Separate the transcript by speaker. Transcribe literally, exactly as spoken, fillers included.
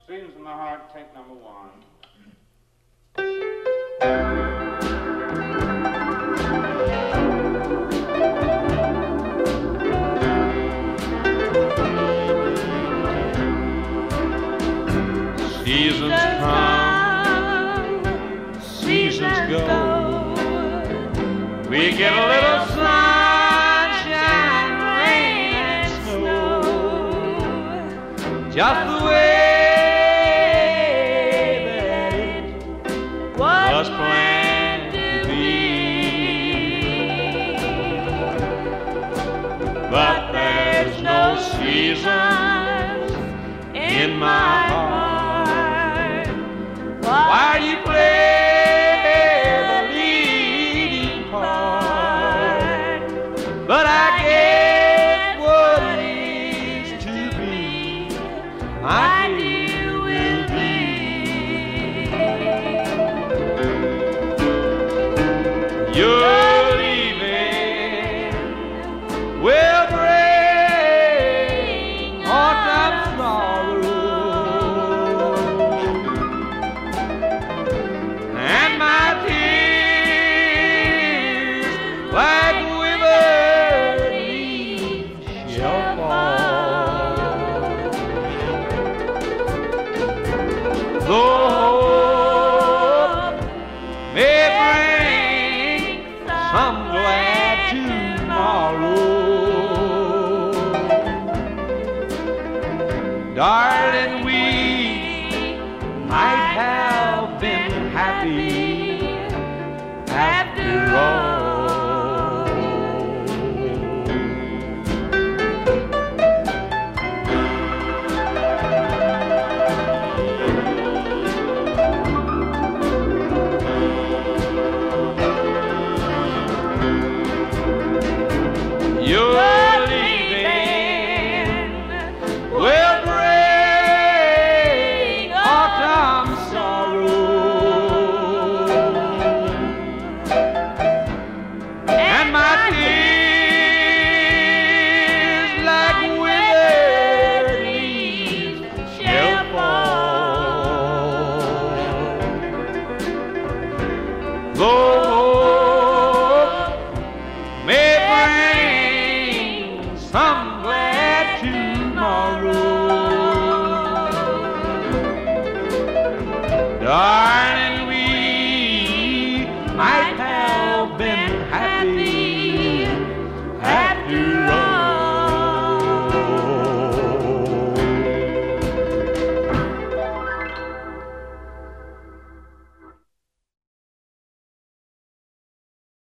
Speaker 1: Seasons in my Heart, take number one.
Speaker 2: Seasons come, seasons go. We get a little sunshine, rain, and snow. Just the way that it was planned to be. But there's no seasons in my heart. Why do you play the leading part? But I guess what it is to be, my dear, will be. You're leaving will bring autumn sorrow. Like withered leaves shall fall. Though hope may bring some glad tomorrow, darling, we might have been happy after all. You're leaving will bring autumn sorrow, and my tears like withered leaves shall fall. Though may bring some glad tomorrow, darling.